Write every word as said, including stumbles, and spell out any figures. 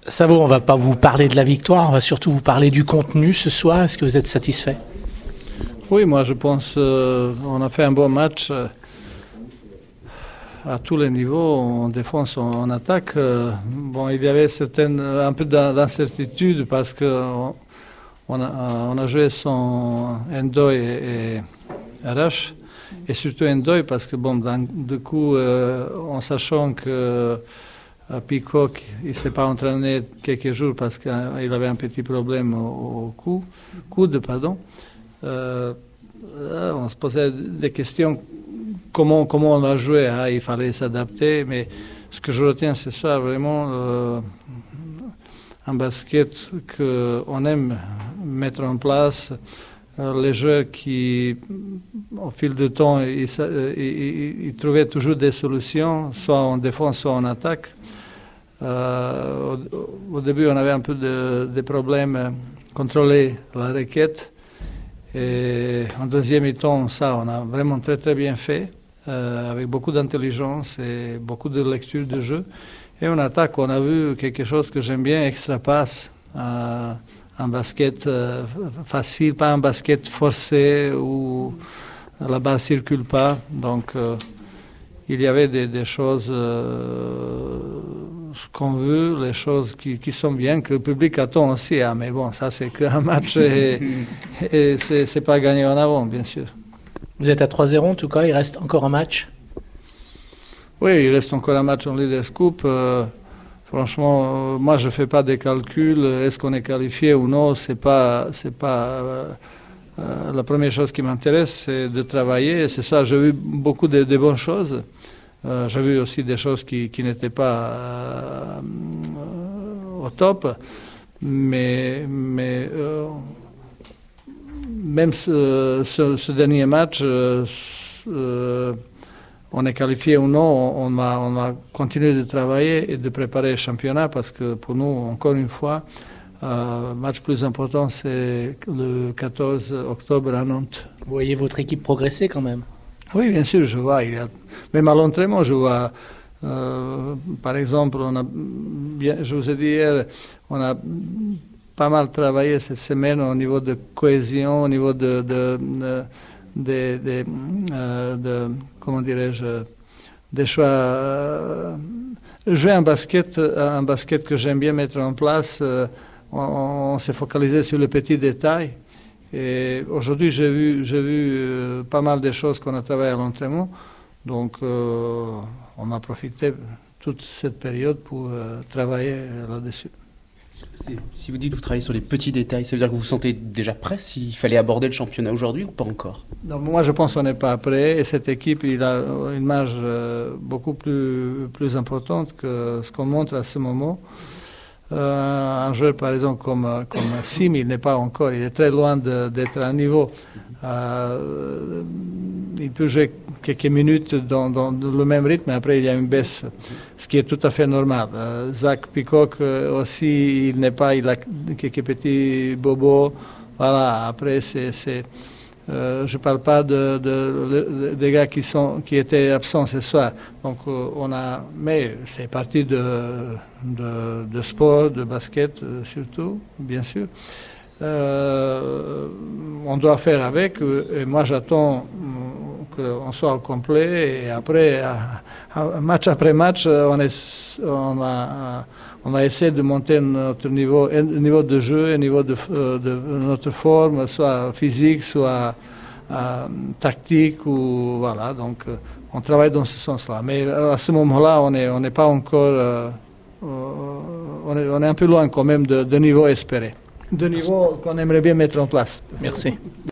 Savo, on ne va pas vous parler de la victoire, on va surtout vous parler du contenu ce soir. Est-ce que vous êtes satisfait? Oui, moi je pense qu'on euh, a fait un bon match euh, à tous les niveaux, en défense, en, en attaque. Euh, bon, il y avait certaines, un peu d'incertitude parce qu'on on a, on a joué son Ndoye et, et Arash, et surtout Ndoye parce que, bon, du coup, euh, en sachant que À Peacock, il ne s'est pas entraîné quelques jours parce qu'il avait un petit problème au, au cou, coude. Pardon. Euh, on se posait des questions, comment, comment on va jouer, hein, il fallait s'adapter, mais ce que je retiens ce soir, vraiment, euh, un basket qu'on aime mettre en place, euh, les joueurs qui, au fil du temps, ils, ils, ils trouvaient toujours des solutions, soit en défense, soit en attaque. Euh, au, au début, on avait un peu de, de problèmes à contrôler la requête. Et en deuxième temps, ça, on a vraiment très très bien fait, euh, avec beaucoup d'intelligence et beaucoup de lecture de jeu. Et en attaque, on a vu quelque chose que j'aime bien, extra passe, euh, un basket euh, facile, pas un basket forcé où la balle ne circule pas. Donc, euh, il y avait des, des choses euh, qu'on veut, les choses qui, qui sont bien, que le public attend aussi. Ah, mais bon, ça c'est qu'un match et, et c'est, c'est pas gagné en avant, bien sûr. Vous êtes à trois zéro en tout cas, il reste encore un match? Oui, il reste encore un match en Leaders Cup. Euh, franchement, euh, moi je fais pas des calculs. Est-ce qu'on est qualifié ou non? C'est pas, c'est pas. Euh, euh, la première chose qui m'intéresse, c'est de travailler. C'est ça, j'ai vu beaucoup de, de bonnes choses. Euh, j'ai vu aussi des choses qui, qui n'étaient pas euh, au top, mais, mais euh, même ce, ce, ce dernier match, euh, euh, on est qualifié ou non, on va, on va continuer de travailler et de préparer le championnat parce que pour nous, encore une fois, euh, le match plus important, c'est le quatorze octobre à Nantes. Vous voyez votre équipe progresser quand même? Oui, bien sûr, je vois. Il y a, même à l'entraînement, je vois. Euh, par exemple, on a, bien, je vous ai dit hier, on a pas mal travaillé cette semaine au niveau de cohésion, au niveau de, de, de, de, de, euh, de comment dirais-je, des choix. Euh, jouer un basket, un basket que j'aime bien mettre en place. Euh, on, on s'est focalisé sur les petits détails. Et aujourd'hui, j'ai vu, j'ai vu euh, pas mal de choses qu'on a travaillé à l'entraînement. Donc, euh, on a profité toute cette période pour euh, travailler là-dessus. Si vous dites que vous travaillez sur les petits détails, ça veut dire que vous vous sentez déjà prêt s'il fallait aborder le championnat aujourd'hui ou pas encore? Non, moi, je pense qu'on n'est pas prêt. Et cette équipe, il a une marge euh, beaucoup plus, plus importante que ce qu'on montre à ce moment. Euh, un joueur par exemple comme, comme Sim, il n'est pas encore, il est très loin de, d'être à un niveau. Euh, il peut jouer quelques minutes dans, dans le même rythme, mais après il y a une baisse, ce qui est tout à fait normal. Euh, Zach Peacock aussi, il n'est pas, il a quelques petits bobos. Voilà, après c'est... c'est Euh, je ne parle pas de, de, de, des gars qui, sont, qui étaient absents ce soir. Donc, euh, on a, mais c'est parti de, de, de sport, de basket euh, surtout, bien sûr. Euh, on doit faire avec. Et moi, j'attends euh, qu'on soit au complet. Et après, à, à, match après match, on, est, on a... On va essayer de monter notre niveau, niveau de jeu, niveau de, de notre forme, soit physique, soit euh, tactique, ou voilà. Donc, on travaille dans ce sens-là. Mais à ce moment-là, on n'est on n'est pas encore, euh, on, est, on est un peu loin quand même de, de niveau espéré, de niveau qu'on aimerait bien mettre en place. Merci.